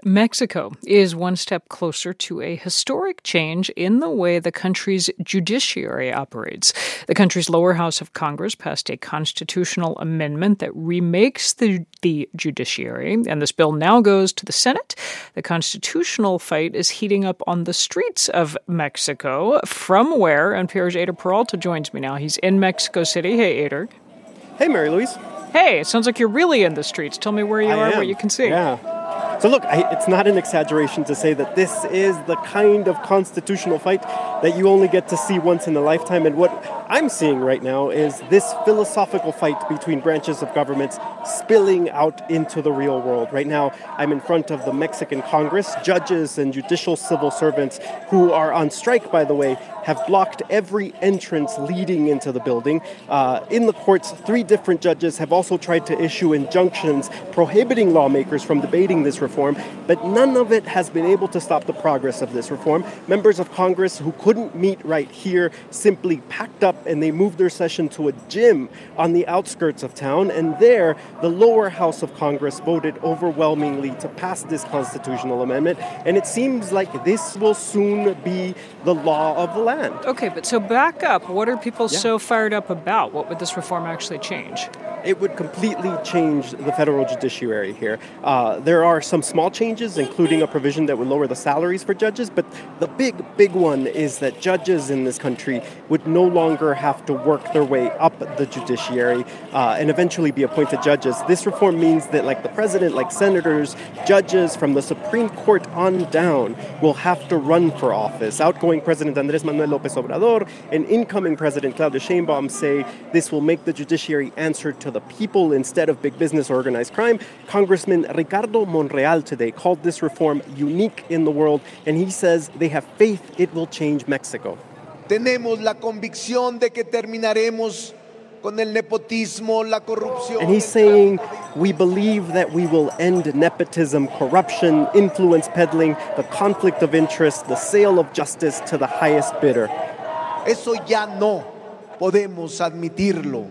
Mexico is one step closer to a historic change in the way the country's judiciary operates. The country's lower house of Congress passed a constitutional amendment that remakes the judiciary, and this bill now goes to the Senate. The constitutional fight is heating up on the streets of Mexico, from where NPR's Eder Peralta joins me now. He's in Mexico City. Hey, Eder. Hey, Mary Louise. Hey, it sounds like you're really in the streets. Tell me where you are, what you can see. Yeah. So look, it's not an exaggeration to say that this is the kind of constitutional fight that you only get to see once in a lifetime. And what I'm seeing right now is this philosophical fight between branches of governments spilling out into the real world. Right now, I'm in front of the Mexican Congress. Judges and judicial civil servants who are on strike, by the way, have blocked every entrance leading into the building. In the courts, 3 different judges have also tried to issue injunctions prohibiting lawmakers from debating this reform, but none of it has been able to stop the progress of this reform. Members of Congress who couldn't meet right here simply packed up and they moved their session to a gym on the outskirts of town, and there, the lower house of Congress voted overwhelmingly to pass this constitutional amendment, and it seems like this will soon be the law of the land. Okay, but so back up. What are people so fired up about? What would this reform actually change? It would completely change the federal judiciary here. There are some small changes, including a provision that would lower the salaries for judges, but the big one is that judges in this country would no longer have to work their way up the judiciary and eventually be appointed judges. This reform means that, like the president, like senators, judges from the Supreme Court on down will have to run for office. Outgoing President Andrés Manuel López Obrador and incoming President Claudia Sheinbaum say this will make the judiciary answer to the people instead of big business or organized crime. Congressman Ricardo Monreal today called this reform unique in the world, and he says they have faith it will change Mexico. Tenemos la convicción de que terminaremos con el nepotismo, la corrupción. And he's saying, we believe that we will end nepotism, corruption, influence peddling, the conflict of interest, the sale of justice to the highest bidder. Eso ya no podemos admitirlo.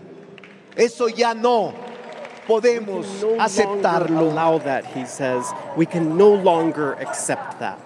Eso ya no podemos aceptarlo. Allow that, he says. We can no longer accept that.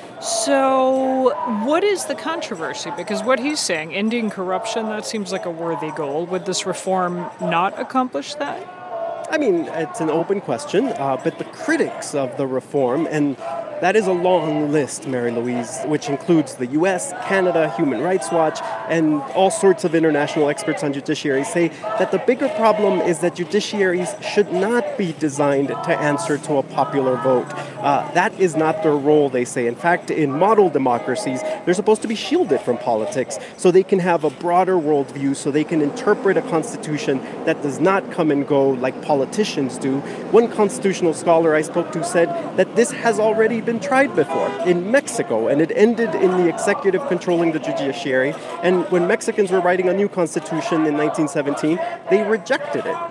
So what is the controversy? Because what he's saying, ending corruption, that seems like a worthy goal. Would this reform not accomplish that? I mean, it's an open question, but the critics of the reform, and that is a long list, Mary Louise, which includes the U.S., Canada, Human Rights Watch, and all sorts of international experts on judiciary, say that the bigger problem is that judiciaries should not be designed to answer to a popular vote. That is not their role, they say. In fact, in model democracies, they're supposed to be shielded from politics so they can have a broader worldview, so they can interpret a constitution that does not come and go like politicians do. One constitutional scholar I spoke to said that this has already been tried before in Mexico, and it ended in the executive controlling the judiciary. And when Mexicans were writing a new constitution in 1917, they rejected it.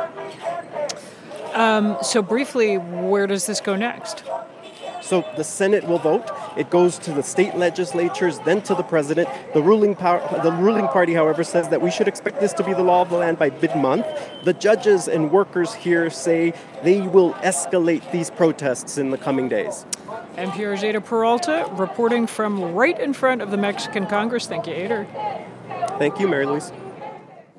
So briefly, where does this go next? So the Senate will vote. It goes to the state legislatures, then to the president. The ruling party, however, says that we should expect this to be the law of the land by mid-month. The judges and workers here say they will escalate these protests in the coming days. NPR's Eder Peralta reporting from right in front of the Mexican Congress. Thank you, Eder. Thank you, Mary Louise.